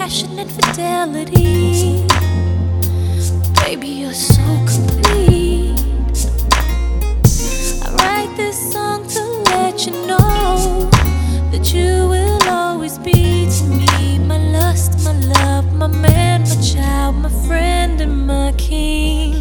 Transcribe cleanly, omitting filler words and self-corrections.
passionate fidelity. Baby, you're so complete. I write this song to let you know that you will always be to me my lust, my love, my man, my child, my friend, and my king.